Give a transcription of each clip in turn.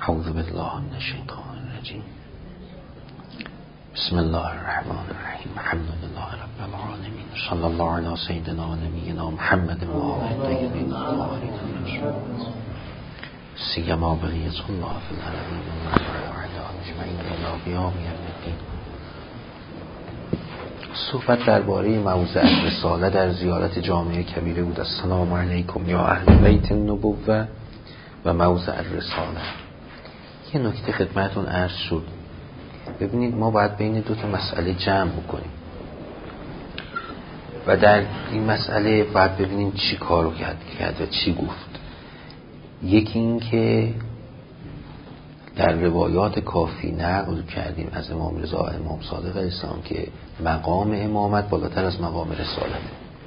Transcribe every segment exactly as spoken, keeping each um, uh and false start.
اعوذ بالله من الشیطان الرجیم. بسم الله الرحمن الرحیم. الحمد لله رب العالمین. صلی الله علی سیدنا و نبینا محمد و آله الطیبین الطاهرین سیما بقیة الله فی الارضین و علی اجمعین الی قیام یوم الدین. صحبت درباره موضع رساله در زیارت جامعه کبیره بود. السلام علیکم یا اهل بیت النبوة و موضع رساله. یه نکته خدمتون عرض شد. ببینید ما باید بین دو تا مسئله جمع بکنیم و در این مسئله باید ببینیم چی کارو کرد و چی گفت. یکی این که در روایات کافی نقل کردیم از امام رضا امام صادق علیه السلام که مقام امامت بالاتر از مقام رسالت.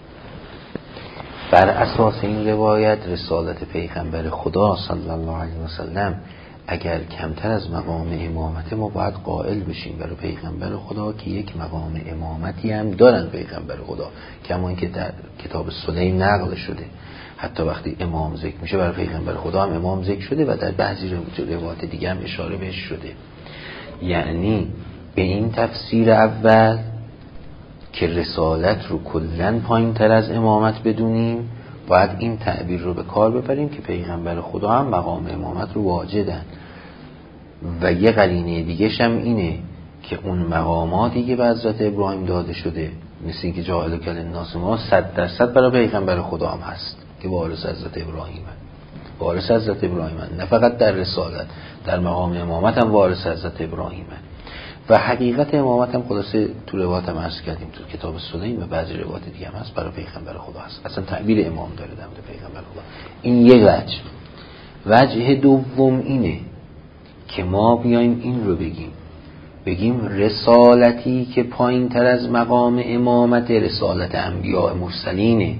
بر اساس این روایت رسالت پیغمبر خدا صلی الله علیه و سلم اگر کمتر از مقام امامت، ما باید قائل بشیم برای پیغمبر خدا که یک مقام امامتی هم دارن پیغمبر خدا، کما اینکه در کتاب سلیم نقل شده. حتی وقتی امام ذکر میشه برای پیغمبر خدا هم امام ذکر شده و در بعضی روایات دیگه هم اشاره بهش شده. یعنی به این تفسیر اول که رسالت رو کلاً پایین تر از امامت بدونیم، باید این تعبیر رو به کار ببریم که پیغمبر خدا هم مقام امامت رو واجدن. و یه قرینه دیگه هم اینه که اون مقاماتی که به حضرت ابراهیم داده شده، مثل این که جاعل کل الناس ما صد درصد برای پیغمبر خدا هم هست که وارث حضرت ابراهیم هست. وارث حضرت ابراهیم هست. نه فقط در رسالت، در مقام امامت هم وارث حضرت ابراهیم هست. و حقیقت امامت هم خلاصه تو روایات هم عرض کردیم تو کتاب سلیم و بعضی روایات دیگه هم هست برای پیغمبر خدا هست. اصلا تعبیر امام داره در مورد پیغمبر خدا. این یک وجه. وجه دوم اینه که ما بیایم این رو بگیم بگیم رسالتی که پایین تر از مقام امامت رسالت انبیاء مرسلینه.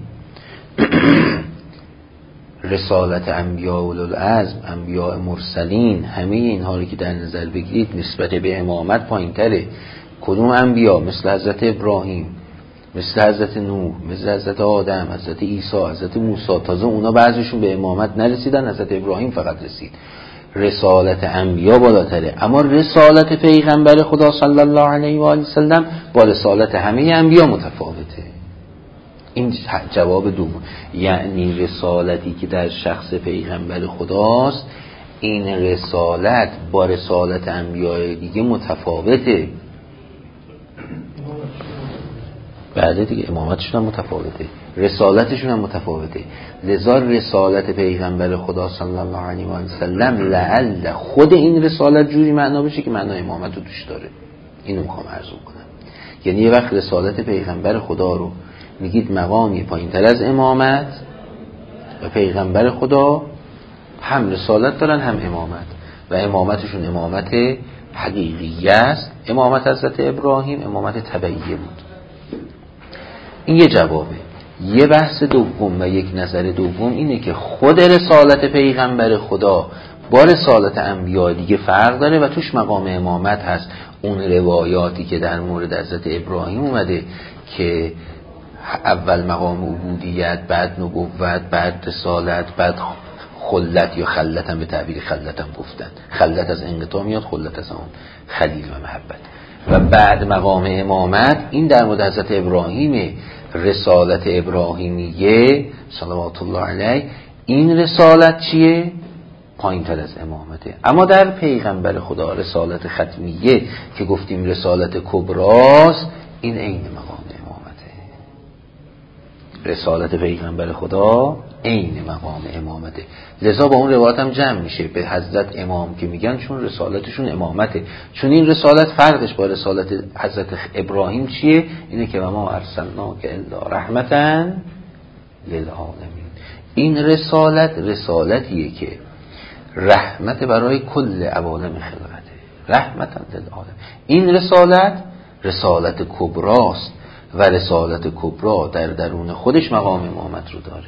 رسالت انبیاء اولوالعزم، انبیاء مرسلین، همه اینها رو که در نظر بگیرید نسبت به امامت پایین تره. کدوم انبیاء؟ مثل حضرت ابراهیم، مثل حضرت نوح، مثل حضرت آدم، حضرت عیسی، حضرت موسی. تازه اونا بعضیشون به امامت نرسیدن، حضرت ابراهیم فقط رسید. رسالت انبیاء بالاتره. اما رسالت پیغمبر خدا صلی الله علیه و آله وسلم با رسالت همه انبیاء متفاوته. این جواب دوم. یعنی رسالتی که در شخص پیغمبر خداست، این رسالت با رسالت انبیاء دیگه متفاوته. بعد دیگه امامتشون هم متفاوته، رسالتشون هم متفاوته. لذا رسالت پیغمبر خدا صلی الله علیه و سلم لعل خود این رسالت جوری معنا بشه که معنای امامت رو توش داره. اینو میخوام عرض کنم. یعنی یه وقت رسالت پیغمبر خدا رو میگید مقامی پایین تر از امامت و پیغمبر خدا هم رسالت دارن هم امامت، و امامتشون امامت حقیقیه است. امامت حضرت ابراهیم امامت تبعیه بود. این یه جوابه. یه بحث دوم و یک نظر دوم اینه که خود رسالت پیغمبر خدا با رسالت انبیاء دیگه فرق داره و توش مقام امامت هست. اون روایاتی که در مورد حضرت ابراهیم اومده که اول مقام عبودیت، بعد نبوت، بعد رسالت، بعد خلت یا خلت هم به تعبیر خلت هم گفتن. خلت از انقطاع میاد، خلت از اون خلیل و محبت. و بعد مقام امامت، این در مورد حضرت ابراهیم، رسالت ابراهیمیه صلوات الله علیه. این رسالت چیه؟ پایین تر از امامته. اما در پیغمبر خدا رسالت ختمیه که گفتیم رسالت کبراست، این عین مقام رسالت پیغمبر خدا عین مقام امامته. لذا با اون روایت هم جمع میشه به حضرت امام که میگن چون رسالتشون امامته. چون این رسالت فرقش با رسالت حضرت ابراهیم چیه؟ اینه که ما ارسلناک الا رحمتا للعالمین. این رسالت رسالتیه که رحمت برای کل عوالم خلقته، رحمتا للعالمین. این رسالت رسالت کبراست و رسالت کبرا در درون خودش مقام امامت رو داره.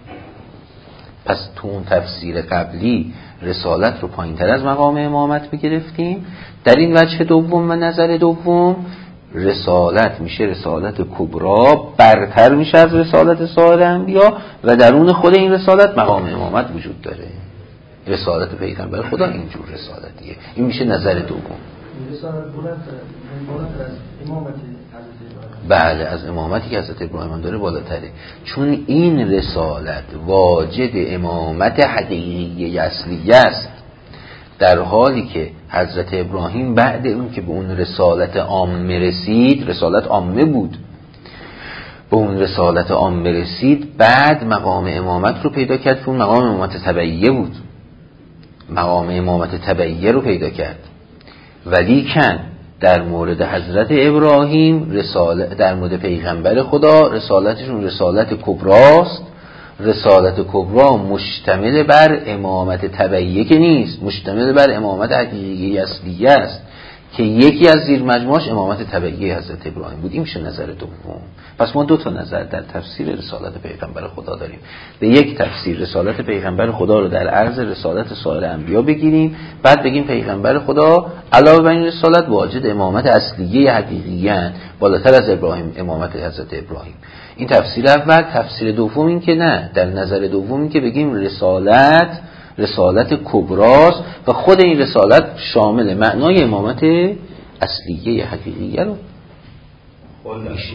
پس تو اون تفسیر قبلی رسالت رو پایین تر از مقام امامت بگرفتیم. در این وجه دوم و نظر دوم رسالت میشه رسالت کبرا، برتر میشه از رسالت سایر انبیا و درون خود این رسالت مقام امامت وجود داره. رسالت پیغمبر خدا اینجور رسالتیه. این میشه نظر دوم. رسالت بلندتر از امامت بله، از امامتی که حضرت ابراهیم داره بالاتره، چون این رسالت واجد امامت حقیقی اصلی است، در حالی که حضرت ابراهیم بعد اون که به اون رسالت عامه رسید، رسالت عامه بود، به اون رسالت عامه رسید، بعد مقام امامت رو پیدا کرد که اون مقام امامت تبعیه بود، مقام امامت تبعیه رو پیدا کرد. ولی کن در مورد حضرت ابراهیم رسالت، در مورد پیغمبر خدا رسالتشون رسالت کبراست. رسالت کبرا مشتمل بر امامت تبعیه که نیست، مشتمل بر امامت حقیقی اصلیه است که یکی از زیر مجموعش امامت تبعیه حضرت ابراهیم بود. این میشه نظر دوم. پس ما دو تا نظر در تفسیر رسالت پیغمبر خدا داریم. به یک تفسیر رسالت پیغمبر خدا رو در عرض رسالت سایر انبیا بگیریم، بعد بگیم پیغمبر خدا علاوه بر این رسالت واجد امامت اصلیه حقیقی ان، بالاتر از ابراهیم امامت حضرت ابراهیم. این تفسیر اول. تفسیر دوم این که نه، در نظر دوم این که بگیم رسالت رسالت کبراست و خود این رسالت شامل معنای امامت اصلیه حقیقیه رو میشه.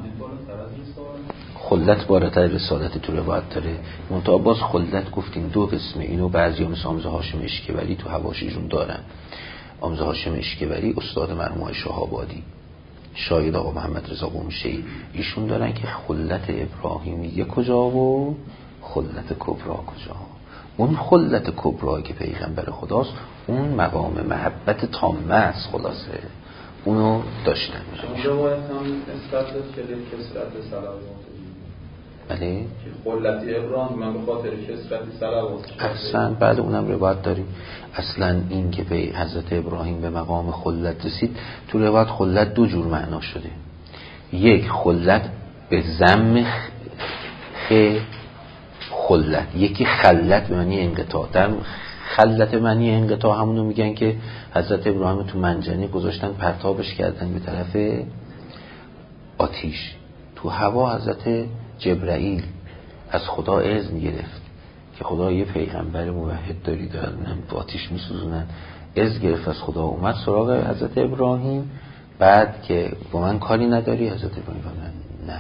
خلت بالاتر رسالت تو روایت داره، منتها باز خلت گفتیم دو قسمه. اینو بعضی مثل آموزه هاشم اشکبری تو حواشیشون دارن. آموزه هاشم اشکبری استاد مرحوم شهابادی، شاید آقا محمد رضا قمشی، ایشون دارن که خلت ابراهیمیه کجا و خلت کبرا کجا. اون خلت کبرایی که پیغمبر خداست اون مقام محبت تامه است، خلاصه اونو داشتن. اونجا باید هم نسبت که کسرت صلوات بله که خلت ابراهیم من به خاطر کسرت صلوات احسن. بعد اونم روایت داریم اصلا این که به حضرت ابراهیم به مقام خلت رسید، تو روایت خلت دو جور معنا شده. یک خلت به ضم خ خلت، یکی خلت به معنی انقطاع. در خلت به معنی انقطاع همونو میگن که حضرت ابراهیم تو منجنیق گذاشتن پرتابش کردن به طرف آتیش. تو هوا حضرت جبرائیل از خدا اذن گرفت که خدا یه پیغمبر موحد داری دارن با آتیش میسوزونن. اذن گرفت از خدا، اومد سراغ حضرت ابراهیم، بعد که با من کاری نداری؟ حضرت ابراهیم نه،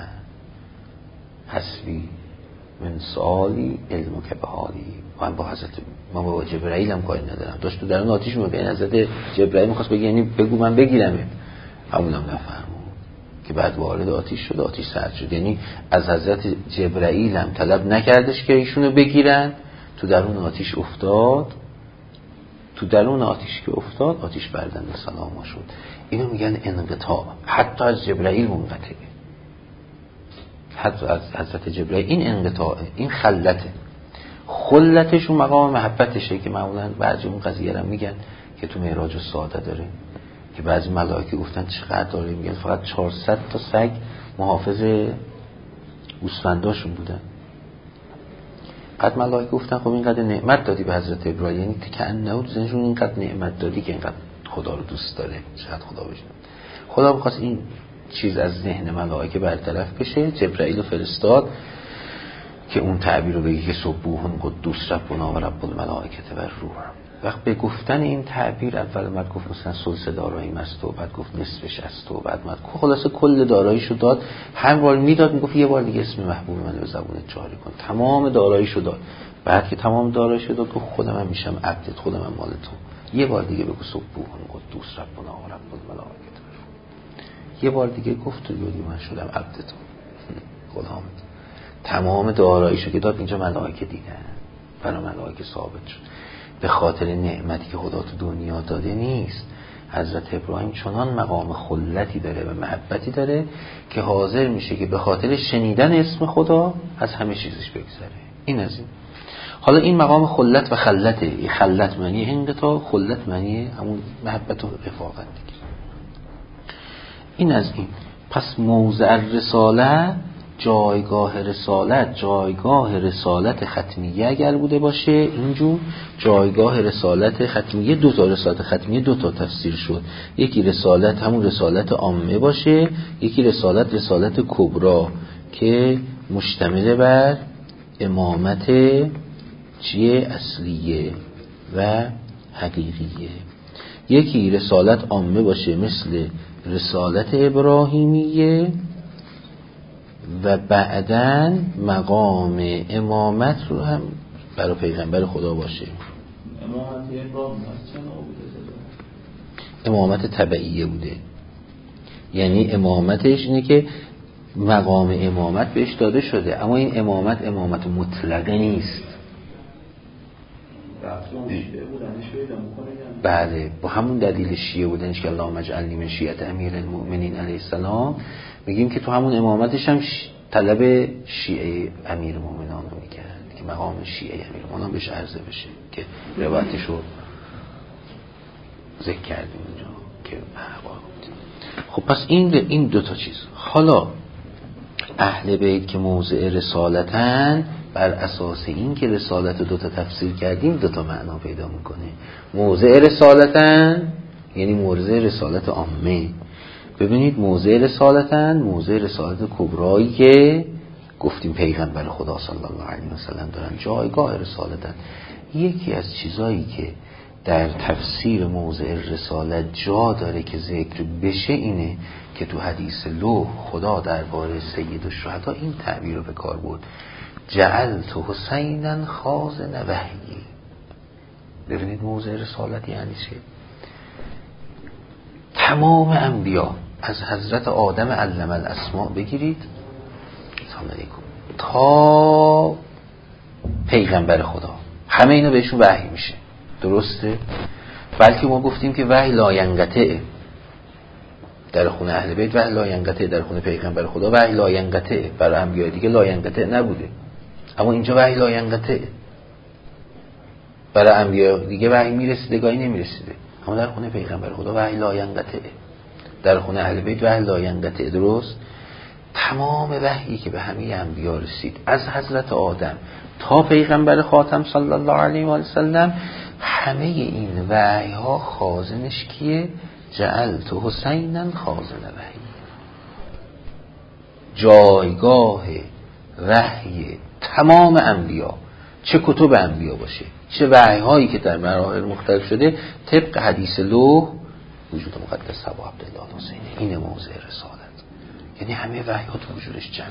حسبی من سوالی علم که به حالی، من با حضرت من با جبرائیل هم کاری ندارم. داشت تو درون آتیش میگه، این حضرت جبرائیل میخواست بگه یعنی بگو من بگیرم، همونم نفهمون که بعد وارد آتیش شد، آتیش سرد شد. یعنی از حضرت جبرائیل هم طلب نکردش که ایشونو بگیرن، تو درون آتیش افتاد. تو درون آتیش که افتاد آتیش بردند سلام شد. اینو میگن انقطاع، حتی از جبرائیل منقطعه، حتی از حضرت جبرائیل این انقطاعه، این خلته. خلتش اون مقام محبتشه که معمولا بعضی اون قضیه رو میگن که تو معراج السعاده داره که بعضی ملائکه گفتن چقدر داره، میگن فقط چهارصد تا سگ محافظ گوسفنداشون بودن. قد ملائکه گفتن خب اینقدر نعمت دادی به حضرت ابراهیم، یعنی که انه زنشون اینقدر نعمت دادی که اینقدر خدا رو دوست داره، چقدر خدا بشه. خدا بخواست این چیز از ذهن ملائکه برطرف بشه، جبرائیل رو فرستاد که اون تعبیر رو بگی که سبوحون قدوس ربنا و رب الملائکه و روح. وقت به گفتن این تعبیر اول اومد گفت مثلا ثلث داراییم است و بعد گفت نصفش است و بعد اومد خلاصه کل داراییشو داد. هر بار میداد میگفت یه بار دیگه اسم محبوب من به زبونت جاری کن. تمام داراییشو داد. بعد که تمام داراییشو داد گفت خودم هم میشم عبدت، خودم هم مال تو. یه بار دیگه بگو سبوحون قدوس ربنا و رب الملائکه. یه بار دیگه گفت تو یادی من شدم عبد تو، غلامت. تمام داراییشو که داد اینجا ملائکه دیدن، برای ملائکه ثابت شد. به خاطر نعمتی که خدا تو دنیا داده نیست، حضرت ابراهیم چنان مقام خلتی داره و محبتی داره که حاضر میشه که به خاطر شنیدن اسم خدا از همه چیزش بگذره. این از این. حالا این مقام خلت و خلته، خلت معنی انقطاع، خلت معنی همون محبت و رفاقت دیگه. این از این. پس موضع رسالت، جایگاه رسالت، جایگاه رسالت ختمیه اگر بوده باشه اینجور، جایگاه رسالت ختمیه، دو تا رسالت ختمیه دو تا تفسیر شد. یکی رسالت همون رسالت عامه باشه، یکی رسالت رسالت کبرا که مشتمل بر امامت چیه؟ اصلیه. و حقیقیه. یکی رسالت عامه باشه مثل رسالت ابراهیمیه و بعداً مقام امامت رو هم برای پیغمبر خدا باشه. امامت ابراهیم از چه نوع بوده؟ امامت تبعیه بوده، یعنی امامتش اینه که مقام امامت بهش داده شده، اما این امامت امامت مطلقه نیست. بله، با همون دلیل شیعه بودنش که اللهم اجعلنی من شیعة امیر المؤمنین علیه السلام، میگیم که تو همون امامتش هم ش... طلب شیعه امیر المؤمنان رو میکرد که مقام شیعه امیر المؤمنان بهش عرضه بشه که روایتش رو ذکر کردیم اونجا که محبا. خب پس این این دو تا چیز. حالا اهل بیت که موضع رسالتن، بر اساس این که رسالت دو تا تفسیر کردیم دو تا معنا پیدا میکنه. موضع رسالتن یعنی موضع رسالت عامه. ببینید موضع رسالتن موضع رسالت کبرایی که گفتیم پیغمبر خدا صلی الله علیه و سلم دارن، جایگاه رسالتن. یکی از چیزایی که در تفسیر موضع رسالت جا داره که ذکر بشه اینه که تو حدیث لوح خدا درباره سید الشهدا این تعبیر رو به کار برد: جعلت حسینا خازن وحی. ببینید موضع رسالت یعنی چه؟ تمام انبیا از حضرت آدم علم الاسماء بگیرید سلام علیکم تا پیغمبر خدا، همه اینا بهشون وحی میشه. درسته؟ بلکه ما گفتیم که وحی لاینقطعه. در خونه اهل بیت وحی لاینقطعه، در خونه پیغمبر خدا وحی لاینقطعه. برای انبیاء دیگه لاینقطع نبوده، اما اینجا وحی لاینقطعه. برای انبیاء دیگه وحی میرسیده گاهی نمیرسیده، اما در خونه پیغمبر خدا وحی لاینقطعه، در خونه اهل بیت وحی لاینقطعه. درست؟ تمام وحیی که به همه انبیاء رسید از حضرت آدم تا پیغمبر خاتم صلی الله علیه و سلم، همه این وحی ها خازنش کیه؟ جعلت حسینا خازن وحی. جایگاه وحی تمام انبیا، چه کتب انبیا باشه چه وحی هایی که در مراحل مختلف شده، طبق حدیث لوح وجود مقدس ابو عبدالله حسین. این موضع رسالت، یعنی همه وحی ها تو وجودش جمعه.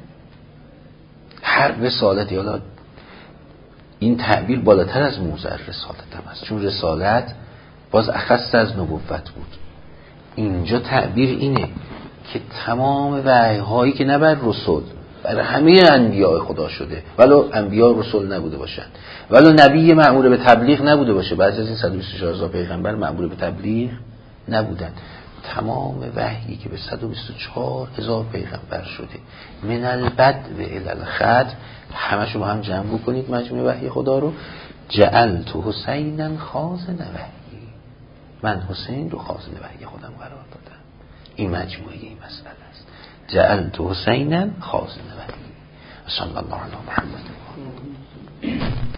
هر رسالت، یالا این تعبیر بالاتر از موضع رسالت هم هست، چون رسالت باز اخص از نبوت بود. اینجا تعبیر اینه که تمام وحی هایی که نه بر رسول، برای همه انبیاء خدا شده، ولو انبیاء رسول نبوده باشن، ولو نبی مأمور به تبلیغ نبوده باشه، بعضی از این صد و بیست و چهار هزار پیغمبر مأمور به تبلیغ نبودن، تمام وحیی که به صد و بیست و چهار هزار پیغمبر شده من البدء الی الختم، همشو با هم جمع بکنید مجموع وحی خدا رو، جعلت حسینا خازن وحی، من حسین رو خازن وحی خودم قرار دادم. این مجموعه این مسئله است. جعلت حسینا خازن وحی. صلی الله علی محمد.